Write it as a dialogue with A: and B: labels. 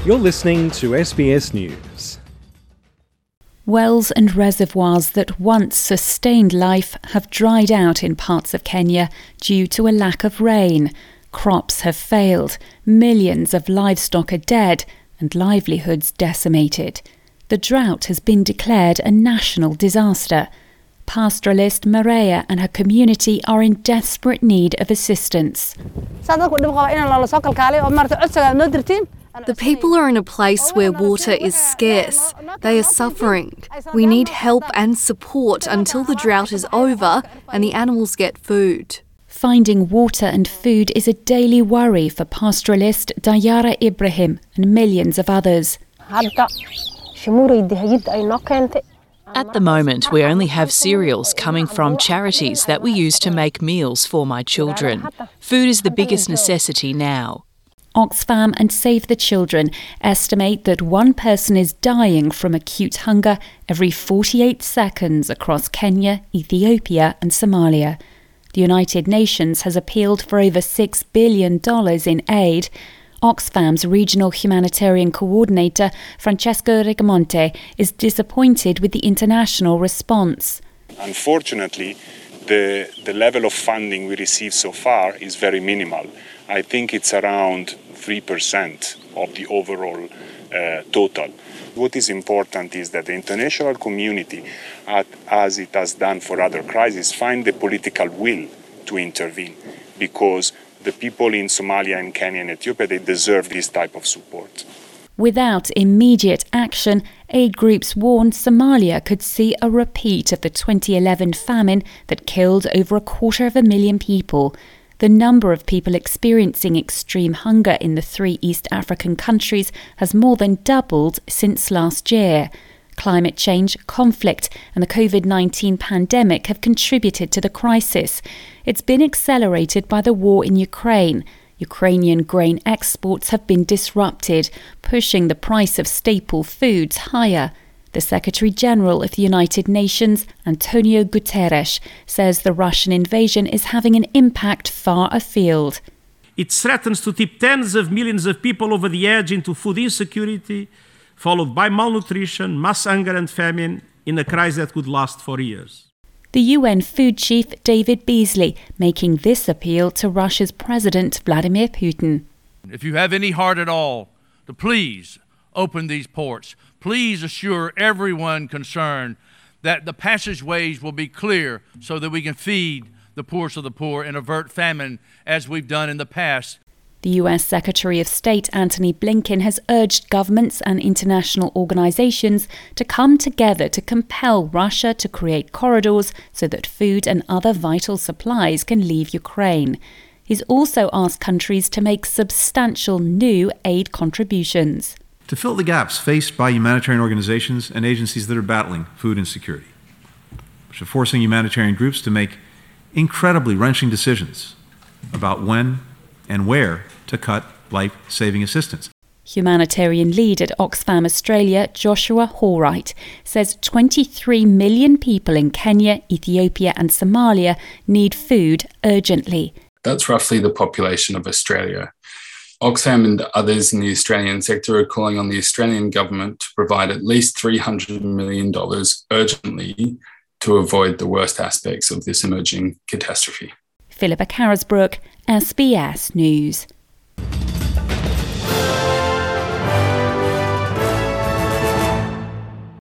A: You're listening to SBS News.
B: Wells and reservoirs that once sustained life have dried out in parts of Kenya due to a lack of rain. Crops have failed, millions of livestock are dead, and livelihoods decimated. The drought has been declared a national disaster. Pastoralist Maria and her community are in desperate need of assistance.
C: The people are in a place where water is scarce. They are suffering. We need help and support until the drought is over and the animals get food.
B: Finding water and food is a daily worry for pastoralist Dayara Ibrahim and millions of others.
D: At the moment, we only have cereals coming from charities that we use to make meals for my children. Food is the biggest necessity now.
B: Oxfam and Save the Children estimate that one person is dying from acute hunger every 48 seconds across Kenya, Ethiopia and Somalia. The United Nations has appealed for over $6 billion in aid. Oxfam's regional humanitarian coordinator, Francesco Rigamonte, is disappointed with the international response.
E: Unfortunately, the level of funding we receive so far is very minimal. I think it's around 3% of the overall total. What is important is that the international community, as it has done for other crises, find the political will to intervene, because the people in Somalia and Kenya and Ethiopia, they deserve this type of support.
B: Without immediate action, aid groups warned Somalia could see a repeat of the 2011 famine that killed over 250,000 people. The number of people experiencing extreme hunger in the 3 East African countries has more than doubled since last year. Climate change, conflict and the COVID-19 pandemic have contributed to the crisis. It's been accelerated by the war in Ukraine. Ukrainian grain exports have been disrupted, pushing the price of staple foods higher. The Secretary-General of the United Nations, Antonio Guterres, says the Russian invasion is having an impact far afield.
F: It threatens to tip tens of millions of people over the edge into food insecurity, followed by malnutrition, mass hunger and famine in a crisis that could last for years.
B: The UN food chief David Beasley making this appeal to Russia's President Vladimir Putin.
G: If you have any heart at all, to please open these ports. Please assure everyone concerned that the passageways will be clear so that we can feed the poorest of the poor and avert famine as we've done in the past.
B: The US Secretary of State Antony Blinken has urged governments and international organizations to come together to compel Russia to create corridors so that food and other vital supplies can leave Ukraine. He's also asked countries to make substantial new aid contributions.
H: To fill the gaps faced by humanitarian organizations and agencies that are battling food insecurity, which are forcing humanitarian groups to make incredibly wrenching decisions about when and where to cut life-saving assistance.
B: Humanitarian lead at Oxfam Australia, Joshua Horright, says 23 million people in Kenya, Ethiopia and Somalia need food urgently.
I: That's roughly the population of Australia. Oxfam and others in the Australian sector are calling on the Australian government to provide at least $300 million urgently to avoid the worst aspects of this emerging catastrophe.
B: Philippa Carisbrook, SBS News.